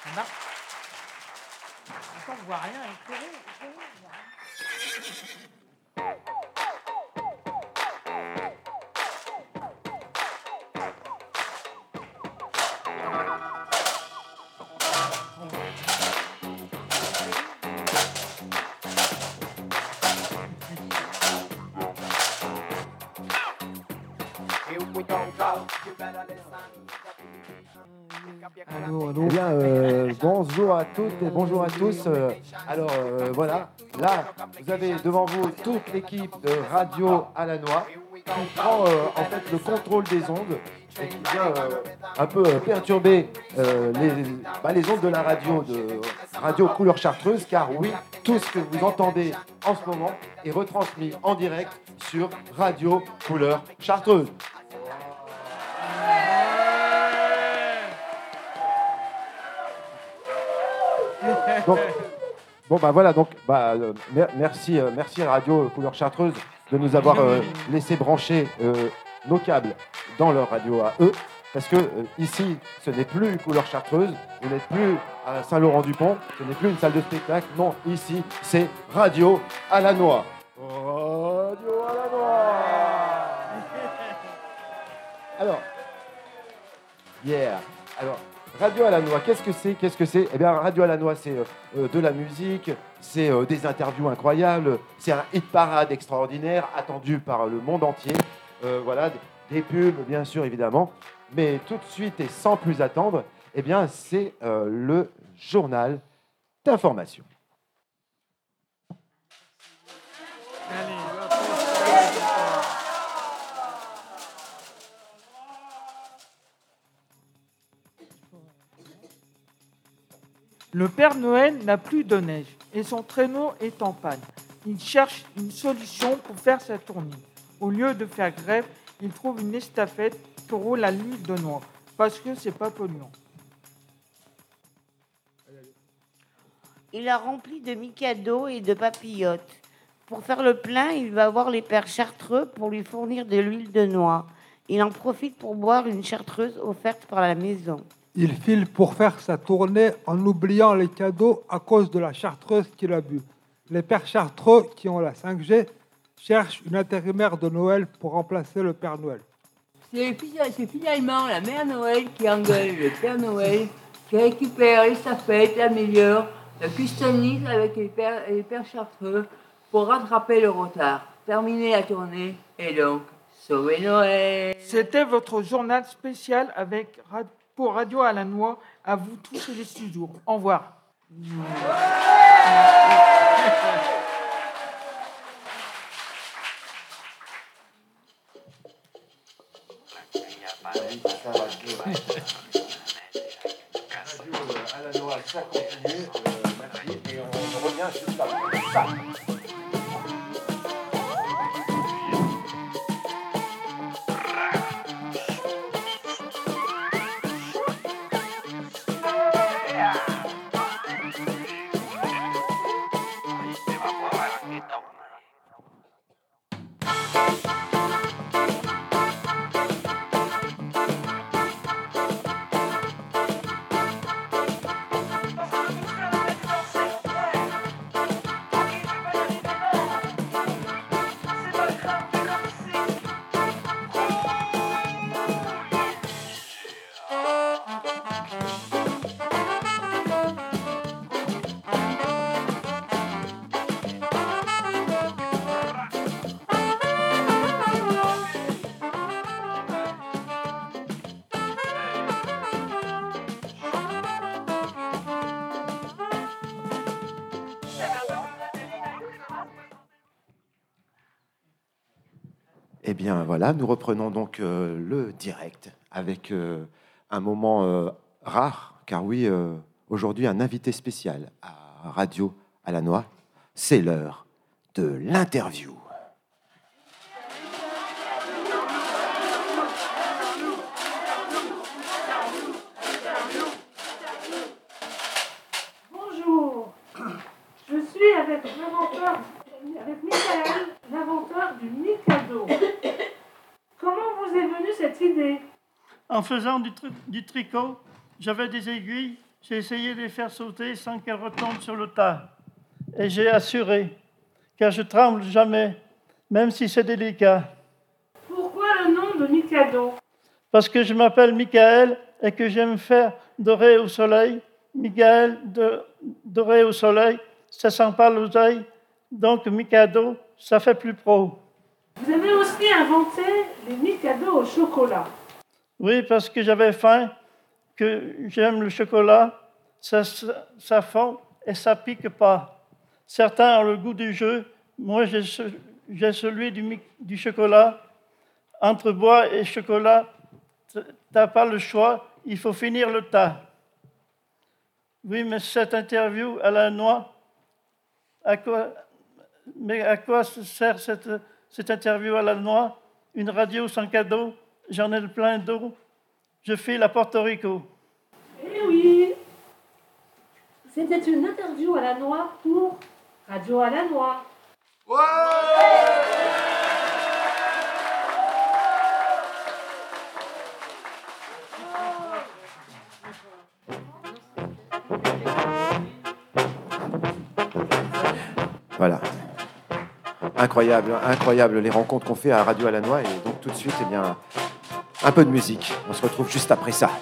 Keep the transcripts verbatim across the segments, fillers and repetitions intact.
Ça marche. Attends, on voit rien. Éclairez, éclairez, on voit rien. Allô, allô. Eh bien, euh, bonjour à toutes et bonjour à tous. Euh, alors, euh, voilà, là, vous avez devant vous toute l'équipe de Radio Alannois qui prend euh, en fait le contrôle des ondes et qui vient euh, un peu euh, perturber euh, les, bah, les ondes de la radio, de Radio Couleur Chartreuse, car oui, tout ce que vous entendez en ce moment est retransmis en direct sur Radio Couleur Chartreuse. Donc, bon bah voilà, donc bah, euh, mer- merci, euh, merci Radio Couleur Chartreuse de nous avoir euh, laissé brancher euh, nos câbles dans leur radio à eux, parce que euh, ici ce n'est plus Couleur Chartreuse, vous n'êtes plus à Saint-Laurent-du-Pont, ce n'est plus une salle de spectacle, non, ici c'est Radio Alannois. Radio Alannois. Alors, yeah, alors. Radio Alannois, qu'est-ce que c'est Qu'est-ce que c'est Eh bien, Radio Alannois, c'est euh, de la musique, c'est euh, des interviews incroyables, c'est un hit parade extraordinaire, attendu par le monde entier. Euh, voilà, des, des pubs, bien sûr, évidemment. Mais tout de suite et sans plus attendre, eh bien, c'est euh, le journal d'information. Allez. Le Père Noël n'a plus de neige et son traîneau est en panne. Il cherche une solution pour faire sa tournée. Au lieu de faire grève, il trouve une estafette qui roule à l'huile de noix parce que c'est pas polluant. Il a rempli de micados et de papillotes. Pour faire le plein, il va voir les pères chartreux pour lui fournir de l'huile de noix. Il en profite pour boire une chartreuse offerte par la maison. Il file pour faire sa tournée en oubliant les cadeaux à cause de la chartreuse qu'il a bu. Les pères chartreux qui ont la cinq G cherchent une intérimaire de Noël pour remplacer le Père Noël. C'est finalement la Mère Noël qui engueule le Père Noël, qui récupère les stafettes, l'améliore, le customise avec les pères, les pères chartreux pour rattraper le retard, terminer la tournée et donc sauver Noël. C'était votre journal spécial avec pour Radio Alannois. À vous tous et les studios. Au revoir. Radio Alannois, ça continue. Euh, merci. Et on revient juste après. Ça. Eh bien voilà, nous reprenons donc euh, le direct avec euh, un moment euh, rare, car oui, euh, aujourd'hui un invité spécial à Radio Alannois, c'est l'heure de l'interview. Bonjour, je suis avec l'inventeur, avec Michael, l'inventeur du Mikado. Comment vous est venue cette idée? En faisant du, tri- du tricot, j'avais des aiguilles J'ai essayé de les faire sauter sans qu'elles retombent sur le tas. Et j'ai assuré, car je tremble jamais, même si c'est délicat. Pourquoi le nom de Mikado? Parce que je m'appelle Michael et que j'aime faire dorer au soleil. Michael, de, doré au soleil, ça sent pas l'oseille. Donc Mikado, ça fait plus pro. Vous avez aussi inventé les Mikado au chocolat. Oui, parce que j'avais faim, que j'aime le chocolat, ça, ça, ça fond et ça pique pas. Certains ont le goût du jeu, moi j'ai, j'ai celui du, du chocolat. Entre bois et chocolat, t'as pas le choix, il faut finir le tas. Oui, mais cette interview à la noix, à quoi, mais à quoi sert cette, cette interview à la noix? Une radio sans cadeau, j'en ai le plein d'eau, je file à Porto Rico. Eh oui, c'était une interview à la noix pour Radio à la noix. Ouais. Voilà. Incroyable, incroyable les rencontres qu'on fait à Radio à la Noix. Et donc tout de suite, eh bien, un peu de musique. On se retrouve juste après ça.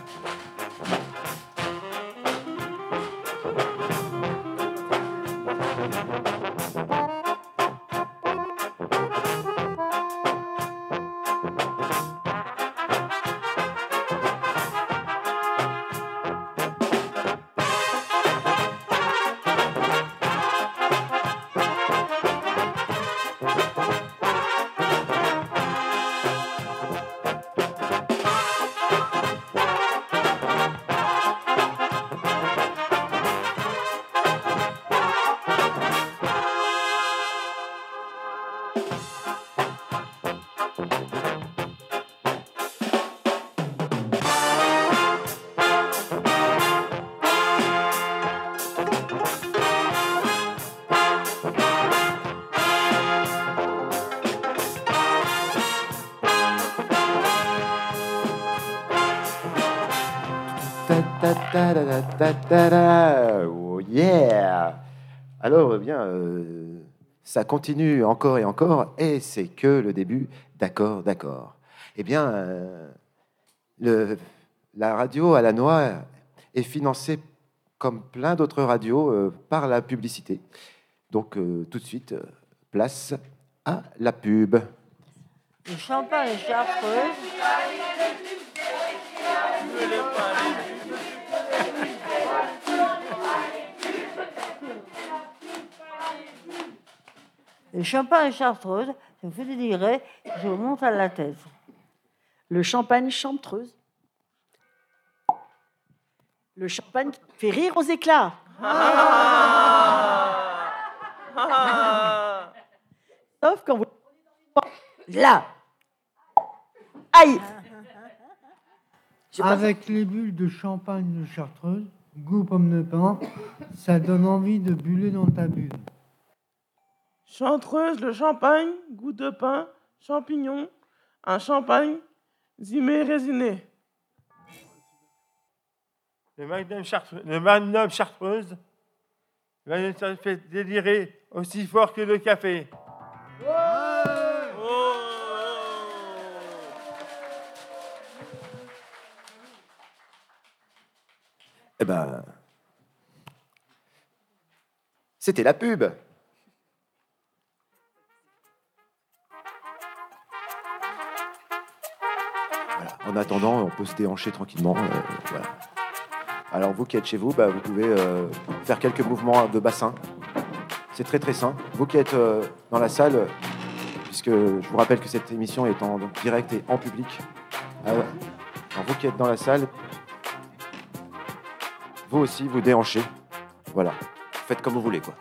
Oh yeah! Alors, eh bien, euh, ça continue encore et encore, et c'est que le début. D'accord, d'accord. Eh bien, euh, le, la radio à la noix est financée, comme plein d'autres radios, euh, par la publicité. Donc, euh, tout de suite, euh, place à la pub. Le champagne et chartreuse. Le champagne et chartreuse, ça me fait délirer, je monte à la tête. Le champagne chartreuse. Le champagne qui fait rire aux éclats. Sauf quand vous... Là. Aïe. Avec les bulles de champagne de chartreuse, goût pomme de pin, ça donne envie de buller dans ta bulle. Chartreuse, le champagne, goût de pain, champignons, un champagne, zimé résiné. Le magnum chartreuse, le magnum chartreuse, ça fait délirer aussi fort que le café. Ouais oh. Eh ben, c'était la pub. Voilà. En attendant, on peut se déhancher tranquillement. Euh, voilà. Alors vous qui êtes chez vous, bah, vous pouvez euh, faire quelques mouvements de bassin. C'est très très simple. Vous qui êtes euh, dans la salle, puisque je vous rappelle que cette émission est en donc, direct et en public. Alors, alors vous qui êtes dans la salle, vous aussi vous déhanchez. Voilà. Faites comme vous voulez, quoi.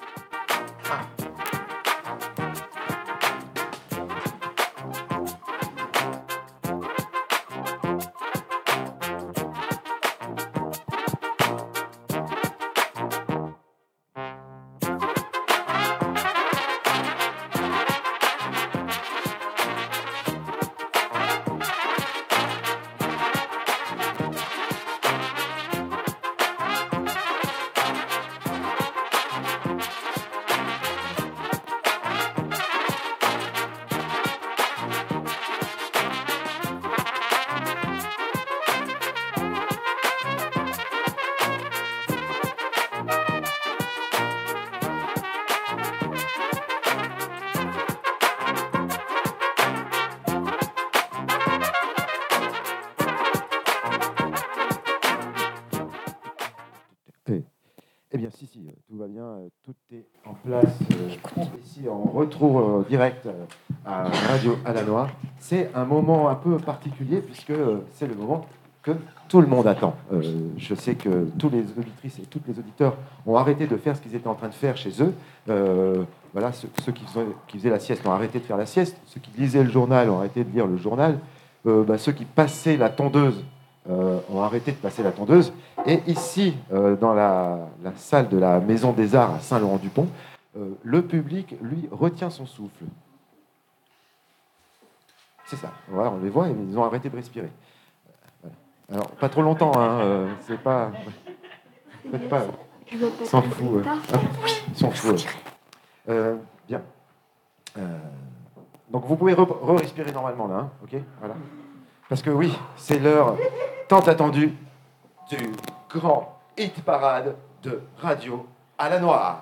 Eh bien, si, si, euh, tout va bien, euh, tout est en place. Euh, ici, on retrouve euh, direct euh, à Radio Alanois. C'est un moment un peu particulier puisque euh, c'est le moment que tout le monde attend. Euh, je sais que tous les auditrices et tous les auditeurs ont arrêté de faire ce qu'ils étaient en train de faire chez eux. Euh, voilà, ceux, ceux qui, faisaient, qui faisaient la sieste ont arrêté de faire la sieste. Ceux qui lisaient le journal ont arrêté de lire le journal. Euh, bah, ceux qui passaient la tondeuse euh, ont arrêté de passer la tondeuse. Et ici, euh, dans la, la salle de la Maison des Arts à Saint-Laurent-du-Pont, euh, le public, lui, retient son souffle. C'est ça. Voilà, on les voit, ils ont arrêté de respirer. Alors, pas trop longtemps, hein, euh, c'est pas... Faites pas... Ils s'en foutent. Euh, ah, ils s'en foutent. Euh, bien. Euh, donc, vous pouvez re-respirer normalement, là, hein, ok, voilà. Parce que oui, c'est l'heure tant attendue du grand hit parade de Radio Alanois.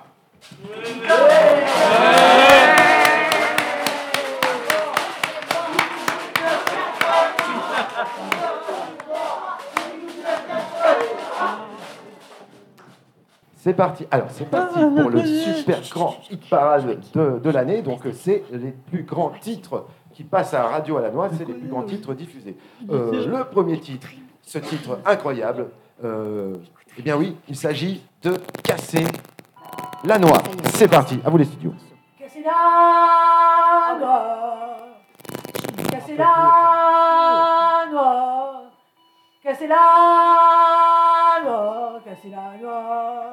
C'est parti. Alors, c'est parti pour le super grand hit parade de, de l'année. Donc, c'est les plus grands titres qui passent à Radio Alanois. C'est les plus grands titres diffusés. Euh, le premier titre, ce titre incroyable, euh, eh bien oui, il s'agit de Casser la noix. C'est parti. À vous les studios. Casser la noix. Casser la noix. Casser la noix. Casser la noix.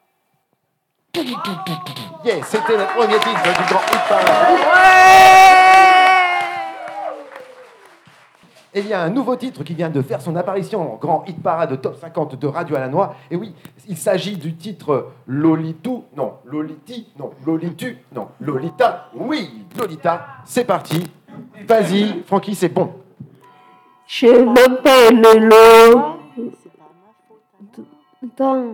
Yes, c'était le premier titre du grand hit parade. Et il y a un nouveau titre qui vient de faire son apparition en grand hit parade top cinquante de Radio Alanois. Et oui, il s'agit du titre Lolitou, non, Loliti, non, Lolitu, non, Lolita, oui, Lolita. C'est parti. Vas-y, Francky, c'est bon. Je m'appelle Lo. Attends.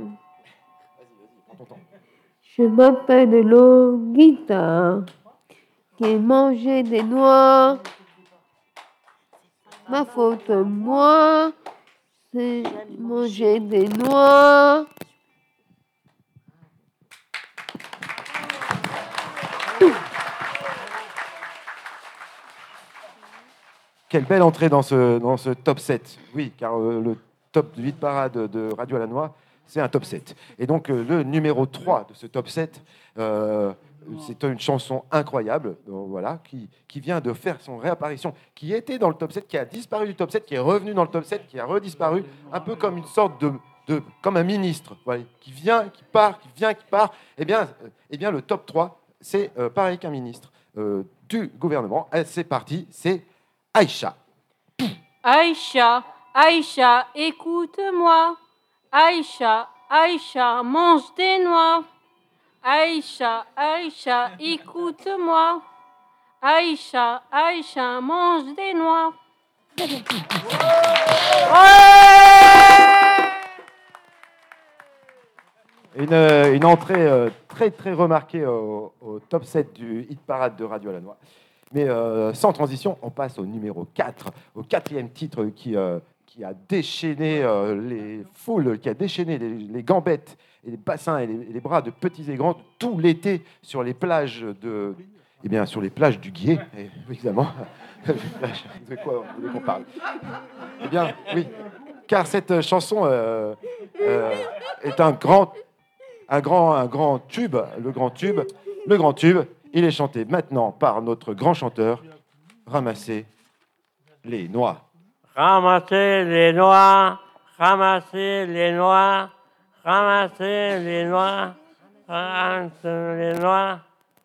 Je m'appelle Logita, qui mangeait des noix. Ma faute, moi, c'est manger des noix. Quelle belle entrée dans ce, dans ce top sept. Oui, car euh, le top du hit parade de Radio Alanois, c'est un top sept. Et donc, euh, le numéro trois de ce top sept, euh, c'est une chanson incroyable, euh, voilà, qui, qui vient de faire son réapparition, qui était dans le top sept, qui a disparu du top sept, qui est revenu dans le top sept, qui a redisparu, un peu comme une sorte de... de comme un ministre, voilà, qui vient, qui part, qui vient, qui part. Eh bien, euh, eh bien le top trois, c'est euh, pareil qu'un ministre euh, du gouvernement. Et c'est parti, c'est Aïcha. Aïcha, Aïcha, écoute-moi. Aïcha, Aïcha, mange des noix. Aïcha, Aïcha, écoute-moi. Aïcha, Aïcha, mange des noix. Une, une entrée euh, très très remarquée au, au top sept du hit parade de Radio Alanois. Mais euh, sans transition, on passe au numéro quatre, au quatrième titre qui... Euh, qui a déchaîné euh, les foules, qui a déchaîné les, les gambettes et les bassins et les, et les bras de petits et grands tout l'été sur les plages de, eh bien, sur les plages du Guiers, et, évidemment. De quoi vous voulez qu'on parle? Eh bien, oui, car cette chanson euh, euh, est un grand, un grand, un grand tube, le grand tube, le grand tube. Il est chanté maintenant par notre grand chanteur. Ramasser les noix. Ramasser les noix, ramasser les noix, ramasser les noix, ramasser les noix.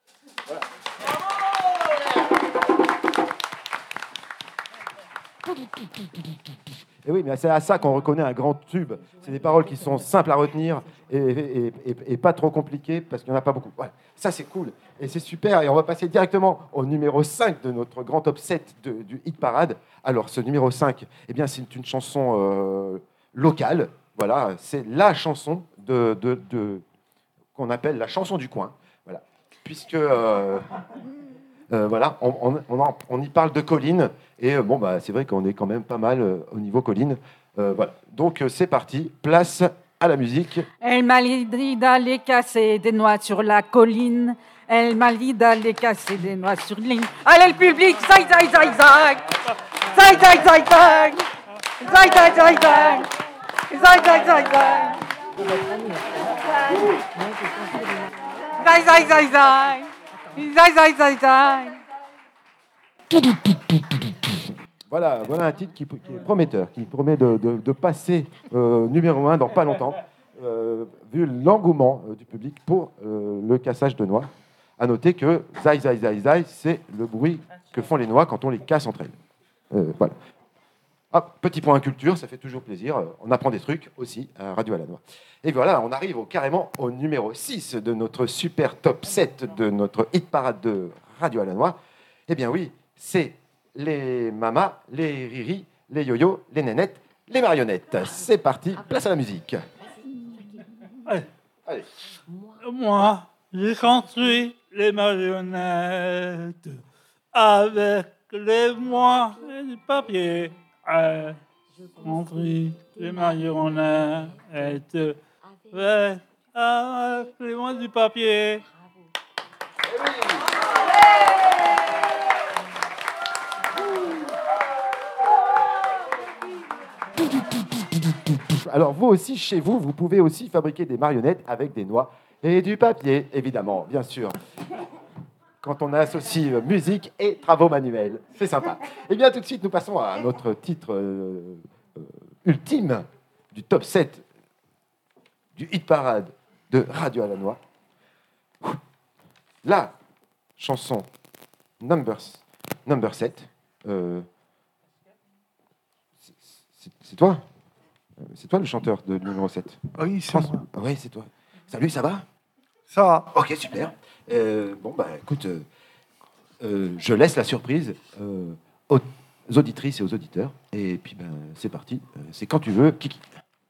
Et oui, mais c'est à ça qu'on reconnaît un grand tube. C'est des paroles qui sont simples à retenir et, et, et, et pas trop compliquées parce qu'il n'y en a pas beaucoup. Voilà. Ça, c'est cool et c'est super. Et on va passer directement au numéro cinq de notre grand top sept de, du hit parade. Alors, ce numéro cinq, eh bien, c'est une chanson euh, locale. Voilà, c'est la chanson de, de, de, qu'on appelle la chanson du coin. Voilà. Puisque... Euh, Euh, voilà, on, on, on, en, on y parle de collines, et euh, bon, bah, c'est vrai qu'on est quand même pas mal euh, au niveau collines. Euh, voilà. Donc, euh, c'est parti, place à la musique. Elle m'a dit d'aller casser des noix sur la colline. Elle m'a dit d'aller casser des noix sur l'île. Allez le public, zaï, zaï, zaï, zaï. Zaï, zaï, zaï, zaï. Zaï, zaï, zaï, zaï. Zaï, zaï, zaï, zaï. Zaï, zaï, zaï, zaï. Zaï, zaï, zaï, zaï. Voilà, voilà un titre qui, qui est prometteur, qui promet de, de, de passer euh, numéro un dans pas longtemps, euh, vu l'engouement euh, du public pour euh, le cassage de noix. À noter que zaï, zaï, zaï, zaï, c'est le bruit que font les noix quand on les casse entre elles. Euh, voilà. Hop, petit point culture, ça fait toujours plaisir. On apprend des trucs aussi à Radio à la Noix. Et voilà, on arrive au, carrément au numéro six de notre super top sept de notre hit parade de Radio à la Noix. Eh bien oui, c'est les mamas, les riris, les yo-yo, les nénettes, les marionnettes. C'est parti, place à la musique. Allez. Allez. Moi, j'ai construit les marionnettes avec les mois et du papier. Euh, j'ai construit les marionnettes avec, avec les mois du papier. Alors vous aussi, chez vous, vous pouvez aussi fabriquer des marionnettes avec des noix et du papier, évidemment, bien sûr. Quand on associe musique et travaux manuels. C'est sympa. Et bien, tout de suite, nous passons à notre titre euh, euh, ultime du top sept du hit parade de Radio à la Noix. La chanson number, number sept. Euh, c'est, c'est toi C'est toi le chanteur de numéro sept? Oui, c'est François. moi. Ah oui, c'est toi. Salut, ça va? Ça va. Ok, super. Euh, bon, bah écoute, euh, euh, je laisse la surprise euh, aux auditrices et aux auditeurs. Et puis, ben, c'est parti. Euh, c'est quand tu veux, Kiki.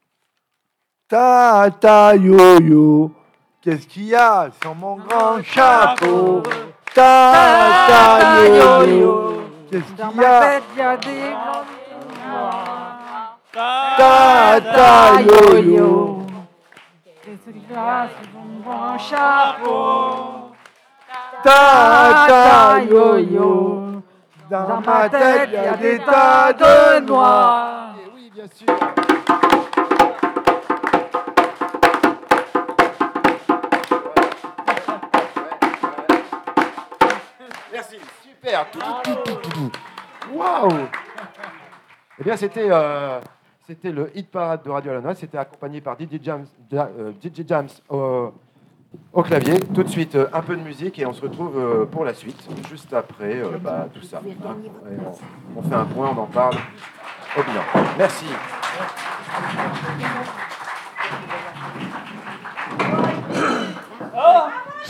Ta ta yo yo, qu'est-ce qu'il y a sur mon grand chapeau? Ta ta yo yo, qu'est-ce Dans qu'il y ma a? tête, il y a des grands noirs. Ta ta yo yo. Qu'est-ce qu'il y a sur mon grand chapeau? Ta ta yo yo. Dans ma tête, il y a des tas de noix. Et oui, bien sûr. Merci, super. Waouh. Eh bien, c'était euh, c'était le hit parade de Radio à la Noix. C'était accompagné par D J Jams, euh, D J Jams au, au clavier. Tout de suite, euh, un peu de musique et on se retrouve euh, pour la suite, juste après euh, bah, tout ça. Hein. On, on fait un point, on en parle au bilan. Merci. Oh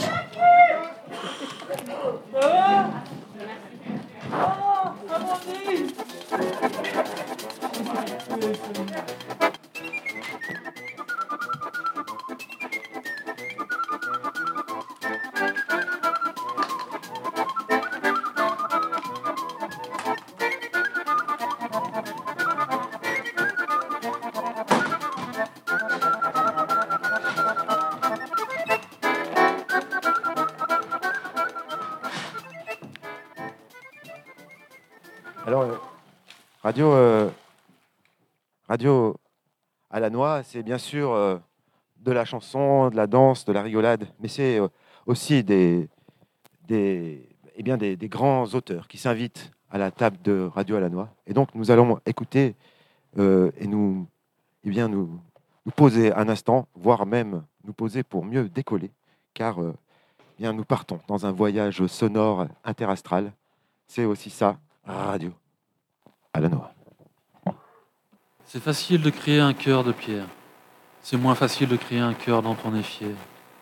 Alors, euh, radio, euh, radio à la Noix, c'est bien sûr euh, de la chanson, de la danse, de la rigolade, mais c'est euh, aussi des, des, eh bien des, des grands auteurs qui s'invitent à la table de Radio à la Noix. Et donc, nous allons écouter euh, et nous, eh bien, nous, nous poser un instant, voire même nous poser pour mieux décoller, car euh, eh bien, nous partons dans un voyage sonore interastral. C'est aussi ça, Radio à la Noix. C'est facile de créer un cœur de pierre. C'est moins facile de créer un cœur dont on est fier.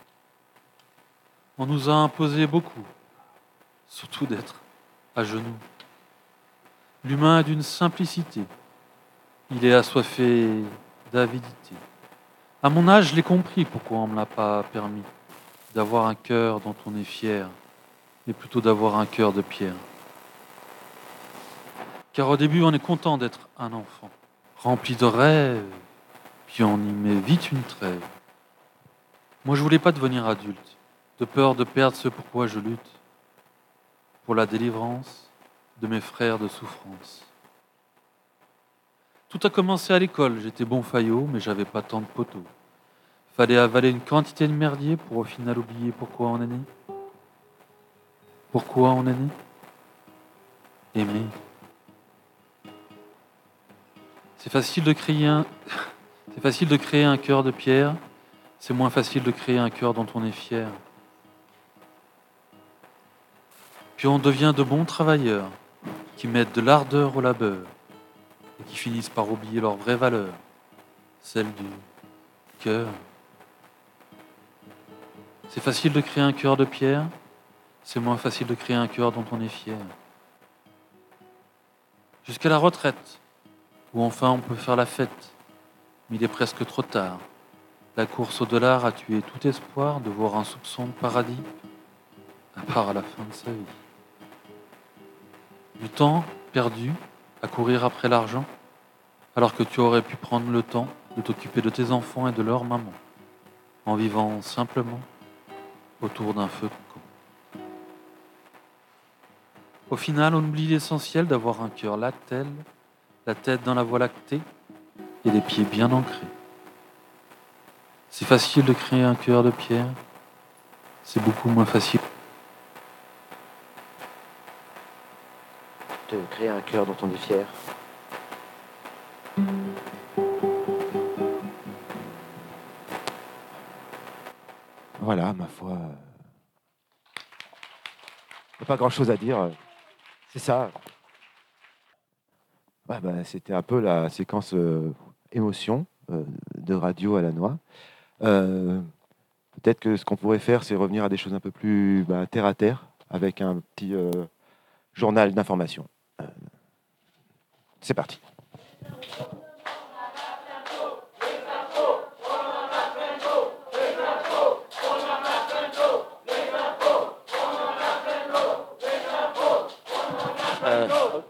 On nous a imposé beaucoup, surtout d'être à genoux. L'humain est d'une simplicité. Il est assoiffé d'avidité. À mon âge, je l'ai compris pourquoi on ne me l'a pas permis d'avoir un cœur dont on est fier, mais plutôt d'avoir un cœur de pierre. Car au début, on est content d'être un enfant, rempli de rêves, puis on y met vite une trêve. Moi, je voulais pas devenir adulte, de peur de perdre ce pourquoi je lutte, pour la délivrance de mes frères de souffrance. Tout a commencé à l'école, j'étais bon faillot, mais j'avais pas tant de poteaux. Fallait avaler une quantité de merdier pour au final oublier pourquoi on est né. Pourquoi on est né? Aimer. C'est facile de créer un... C'est facile de créer un cœur de pierre, c'est moins facile de créer un cœur dont on est fier. Puis on devient de bons travailleurs, qui mettent de l'ardeur au labeur, et qui finissent par oublier leur vraie valeur, celle du cœur. C'est facile de créer un cœur de pierre, c'est moins facile de créer un cœur dont on est fier. Jusqu'à la retraite, où enfin on peut faire la fête, mais il est presque trop tard. La course au dollar a tué tout espoir de voir un soupçon de paradis, à part à la fin de sa vie. Du temps perdu à courir après l'argent, alors que tu aurais pu prendre le temps de t'occuper de tes enfants et de leur maman, en vivant simplement autour d'un feu de camp. Au final, on oublie l'essentiel d'avoir un cœur lactel, la tête dans la voie lactée et les pieds bien ancrés. C'est facile de créer un cœur de pierre, c'est beaucoup moins facile de créer un cœur dont on est fier. Voilà, ma foi. Il n'y a pas grand-chose à dire. C'est ça. Ouais, bah, c'était un peu la séquence euh, émotion euh, de Radio à la Noix. Euh, peut-être que ce qu'on pourrait faire, c'est revenir à des choses un peu plus bah, terre à terre, avec un petit euh, journal d'information. Euh, c'est parti. Euh,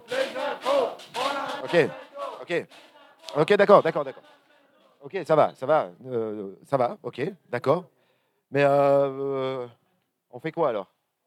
ok, ok, ok, d'accord, d'accord, d'accord. Ok, ça va, ça va, euh, ça va, ok, d'accord. Mais euh, euh, on fait quoi alors?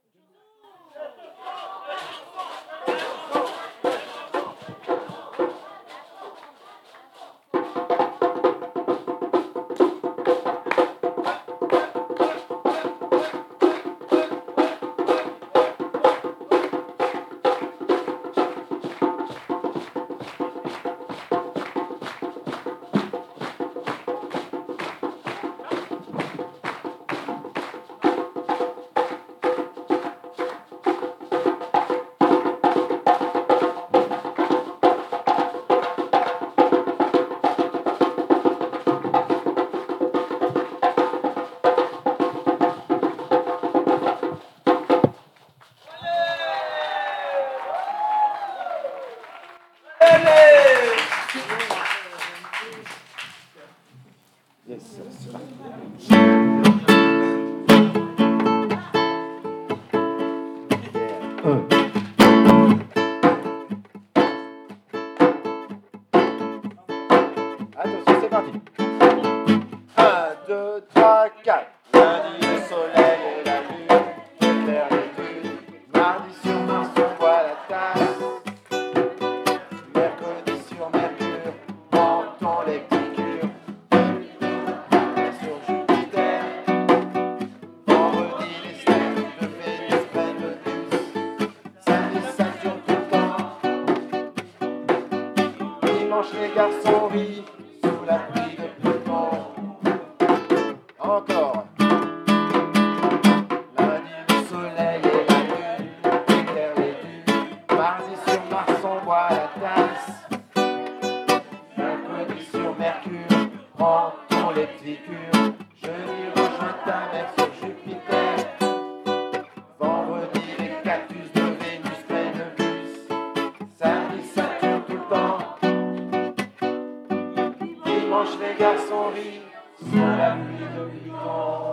Les garçons rient sous la pluie de Pluton. Encore. Lundi, le soleil et la lune éclairent les dunes. Mardi, sur Mars, on boit la tasse. Mercredi, sur Mercure, prend-on les piqûres. Jeudi, rejoins ta mère sur Jupiter. Vendredi, les cactus de Vénus prennent le bus. Samedi, Saturne tout le temps. Dimanche, les garçons rient sous la pluie de Pluton.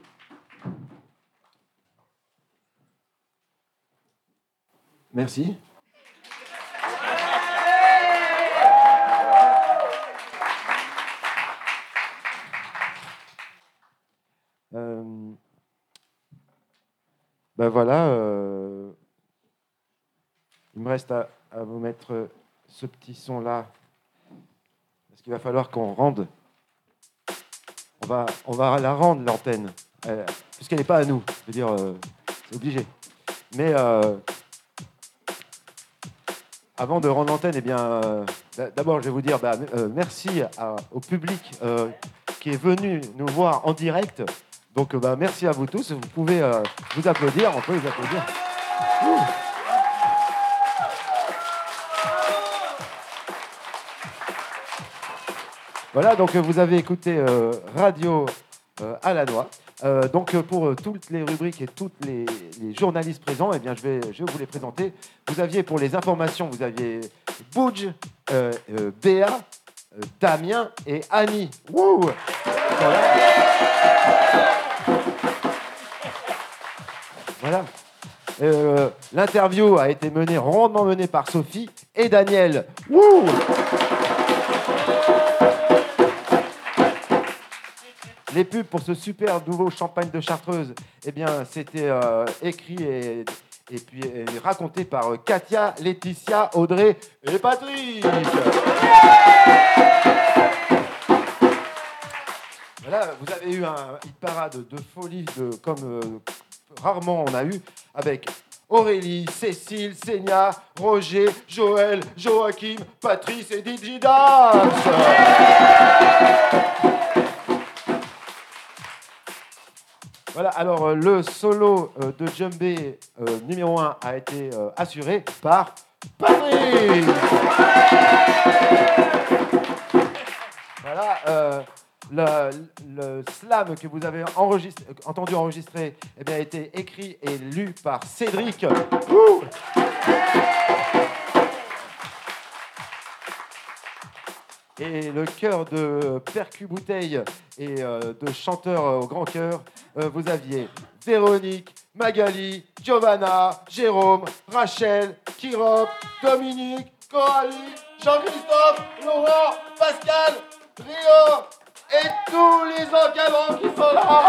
Merci. ben voilà, euh, il me reste à, à vous mettre ce petit son-là, parce qu'il va falloir qu'on rende. On va, on va la rendre, l'antenne, euh, puisqu'elle n'est pas à nous. Je veux dire, euh, c'est obligé. Mais euh, avant de rendre l'antenne, eh bien, euh, d'abord, je vais vous dire bah, euh, merci à, au public euh, qui est venu nous voir en direct. Donc, bah, merci à vous tous. Vous pouvez euh, vous applaudir. On peut vous applaudir. Ouh. Voilà, donc vous avez écouté euh, Radio euh, Alannois. Euh, donc pour euh, toutes les rubriques et tous les, les journalistes présents, eh bien, je, vais, je vais vous les présenter. Vous aviez pour les informations, vous aviez Boudj, euh, euh, Béa, euh, Damien et Annie. Wouh! Voilà. Voilà. Euh, l'interview a été menée, rondement menée par Sophie et Daniel. Wouh! Les pubs pour ce super nouveau champagne de Chartreuse, eh bien, c'était euh, écrit et, et puis et raconté par euh, Katia, Laetitia, Audrey et Patrick. Voilà, vous avez eu un hit parade de folie de, comme euh, rarement on a eu, avec Aurélie, Cécile, Sénia, Roger, Joël, Joachim, Patrice et D J Dax. Voilà, alors euh, le solo euh, de Djembé euh, numéro un a été euh, assuré par Patrick. Voilà, euh, le, le slam que vous avez enregistré, entendu enregistrer eh bien, a été écrit et lu par Cédric. Ouh. Et le chœur de Percu Bouteille et euh, de chanteurs euh, au grand chœur, euh, vous aviez Véronique, Magali, Giovanna, Jérôme, Rachel, Kirop, Dominique, Coralie, Jean-Christophe, Laurent, Pascal, Rio et tous les encadrants qui sont là.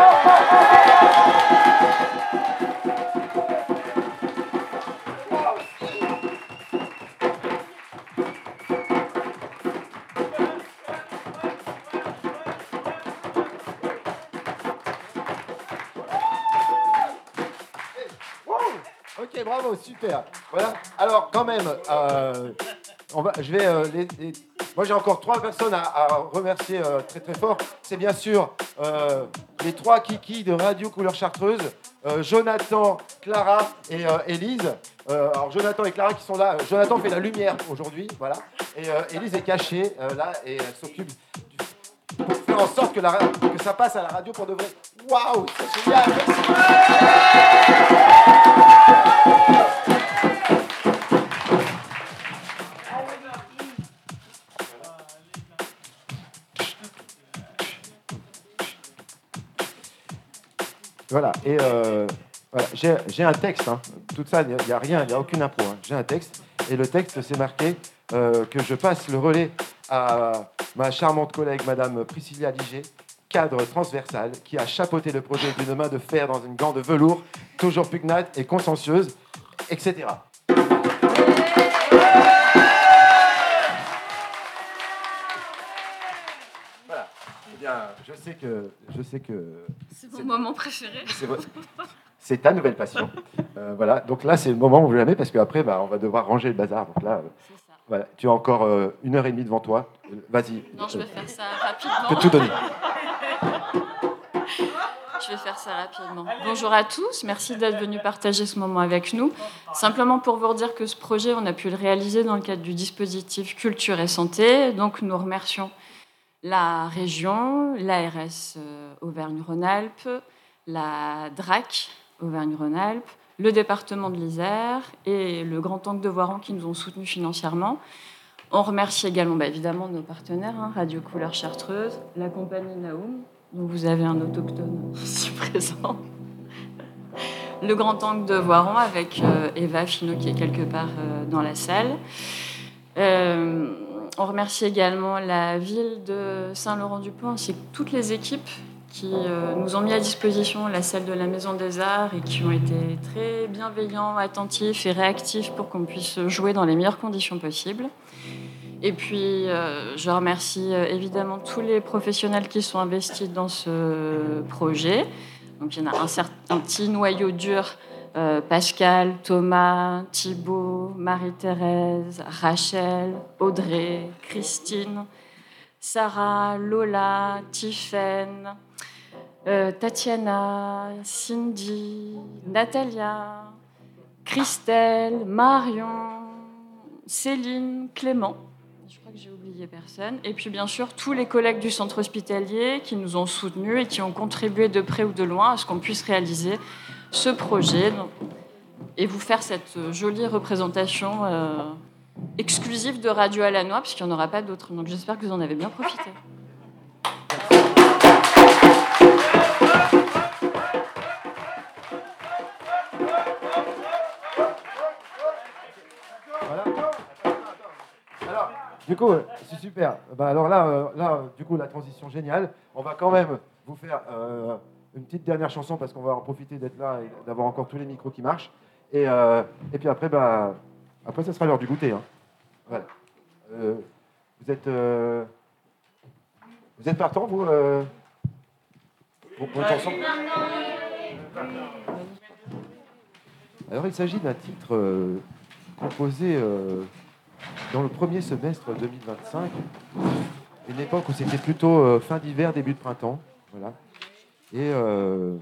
Ok, bravo, super. Voilà. Alors, quand même, euh, on va, je vais. Euh, les, les... Moi, j'ai encore trois personnes à, à remercier euh, très très fort. C'est bien sûr euh, les trois kikis de Radio Couleur Chartreuse, euh, Jonathan, Clara et euh, Élise. Euh, alors, Jonathan et Clara qui sont là. Jonathan fait la lumière aujourd'hui, voilà. Et euh, Élise est cachée euh, là et elle s'occupe du... pour faire en sorte que, la, que ça passe à la radio pour de vrai. Waouh, c'est génial. Voilà, et euh, voilà, j'ai, j'ai un texte, hein. Tout ça, il n'y a, a rien, il n'y a aucune impro. Hein. J'ai un texte, et le texte, c'est marqué euh, que je passe le relais à ma charmante collègue, Madame Priscilla Liger, cadre transversal, qui a chapeauté le projet d'une main de fer dans une gant de velours, toujours pugnante et consciencieuse, et cetera. Voilà. Eh bien, je sais que... Je sais que c'est mon c'est, moment préféré. C'est, c'est ta nouvelle passion. Euh, voilà. Donc là, c'est le moment où je la mets, parce qu'après, bah, on va devoir ranger le bazar. Donc là, c'est ça. Voilà. Tu as encore euh, une heure et demie devant toi. Vas-y. Non, je vais faire ça rapidement. Je peux tout donner. Je vais faire ça rapidement. Bonjour à tous, merci d'être venus partager ce moment avec nous. Simplement pour vous redire que ce projet, on a pu le réaliser dans le cadre du dispositif Culture et Santé. Donc nous remercions la région, l'A R S Auvergne-Rhône-Alpes, la D R A C Auvergne-Rhône-Alpes, le département de l'Isère et le Grand Angle de Voiron qui nous ont soutenus financièrement. On remercie également bah, évidemment nos partenaires, hein, Radio Couleur Chartreuse, la compagnie Naoum, dont vous avez un autochtone ici présent, le Grand Angle de Voiron avec euh, Eva Finot qui est quelque part euh, dans la salle. Euh, on remercie également la ville de Saint-Laurent-du-Pont ainsi que toutes les équipes qui euh, nous ont mis à disposition la salle de la Maison des Arts et qui ont été très bienveillants, attentifs et réactifs pour qu'on puisse jouer dans les meilleures conditions possibles. Et puis, euh, je remercie euh, évidemment tous les professionnels qui sont investis dans ce projet. Donc, il y en a un, certain, un petit noyau dur, euh, Pascal, Thomas, Thibaut, Marie-Thérèse, Rachel, Audrey, Christine, Sarah, Lola, Tiffaine, euh, Tatiana, Cindy, Natalia, Christelle, Marion, Céline, Clément. Je crois que j'ai oublié personne. Et puis bien sûr, tous les collègues du centre hospitalier qui nous ont soutenus et qui ont contribué de près ou de loin à ce qu'on puisse réaliser ce projet et vous faire cette jolie représentation euh, exclusive de Radio Alannois, puisqu'il n'y en aura pas d'autres. Donc j'espère que vous en avez bien profité. Du coup, c'est super. Bah alors là, euh, là, du coup, la transition géniale. On va quand même vous faire euh, une petite dernière chanson parce qu'on va en profiter d'être là et d'avoir encore tous les micros qui marchent. Et, euh, et puis après, bah, après, ça sera l'heure du goûter. Hein. Voilà. Euh, vous êtes, euh, vous êtes partant, vous, euh, pour, pour une chanson ? Alors, il s'agit d'un titre euh, composé. Euh, Dans le premier semestre deux mille vingt-cinq, une époque où c'était plutôt euh, fin d'hiver, début de printemps, voilà. Et euh,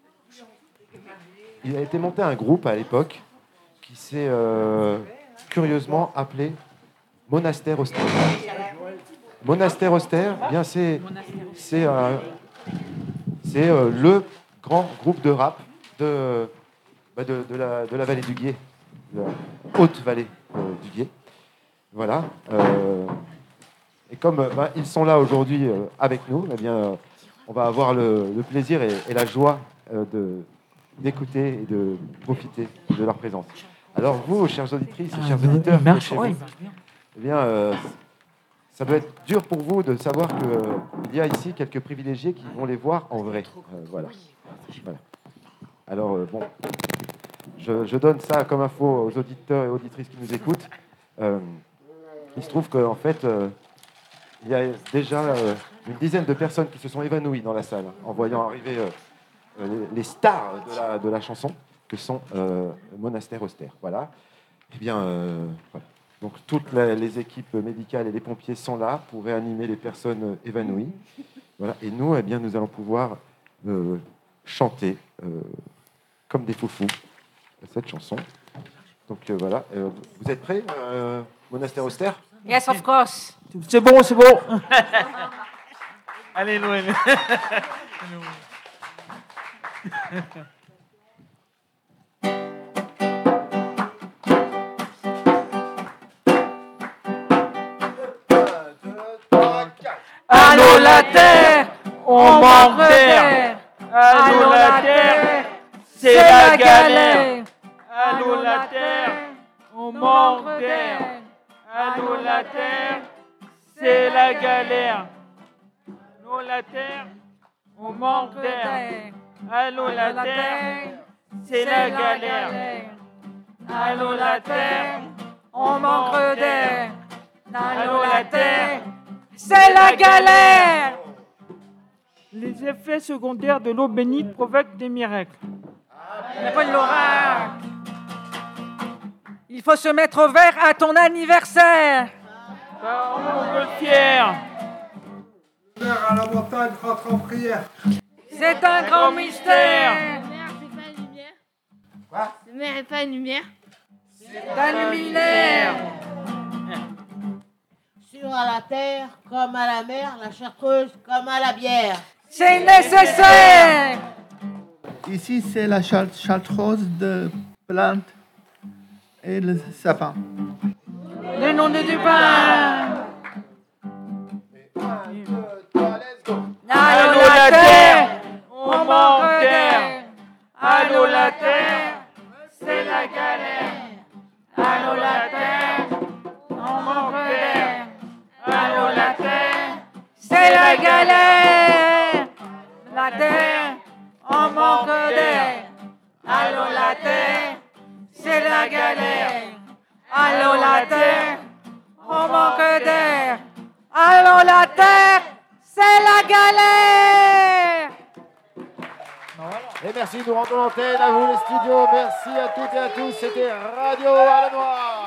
il a été monté un groupe à l'époque qui s'est euh, curieusement appelé Monastère Austère. Monastère Austère, eh bien c'est c'est euh, c'est euh, le grand groupe de rap de bah de, de la de la vallée du Guiers, de la haute vallée euh, du Guiers. Voilà. Euh, et comme ben, ils sont là aujourd'hui euh, avec nous, eh bien, euh, on va avoir le, le plaisir et, et la joie euh, de, d'écouter et de profiter de leur présence. Alors vous, chères auditrices et chers ah, auditeurs, marche, chez ouais, vous, eh bien, euh, ça doit être dur pour vous de savoir qu'il euh, y a ici quelques privilégiés qui vont les voir en vrai. Euh, voilà. voilà. Alors, euh, bon, je, je donne ça comme info aux auditeurs et auditrices qui nous écoutent. Euh, Il se trouve qu'en fait, euh, il y a déjà euh, une dizaine de personnes qui se sont évanouies dans la salle en voyant arriver euh, les, les stars de la, de la chanson, que sont euh, Monastère Austère. Voilà. Eh bien, euh, voilà. Donc toutes la, les équipes médicales et les pompiers sont là pour réanimer les personnes évanouies. Voilà. Et nous, eh bien, nous allons pouvoir euh, chanter euh, comme des foufous cette chanson. Donc euh, voilà. Euh, vous êtes prêts euh, Monastère Austère? Yes, of course. C'est bon, c'est bon. Allez, Noël. Allô la terre, on manque d'air. Allô la terre, c'est la galère. Allô la terre, on manque d'air. Allô la terre, c'est la galère. Allô la terre, on manque d'air. Allô la terre, c'est la galère. Allô la terre, on manque d'air. Allô la terre, c'est la galère. Les effets secondaires de l'eau bénite provoquent des miracles. Paul l'oracle. Il faut se mettre au vert à ton anniversaire. On veut fier. À la montagne rentre en prière. C'est un grand mystère. La mer n'est pas une lumière. C'est un luminaire. Sur la terre comme à la mer, la chartreuse comme à la bière. C'est nécessaire. Ici, c'est la chartreuse de plante et le sapin. Le nom de du pain. Allô la terre, on manque d'air. Allô la terre, c'est la galère. Allô la terre, on manque d'air. Allô la terre, c'est la galère. La terre, c'est la galère. Allô la terre, on manque d'air. Allô la terre, c'est la galère. Et merci, nous rendons l'antenne à vous les studios. Merci à toutes et à tous. C'était Radio à la Noire.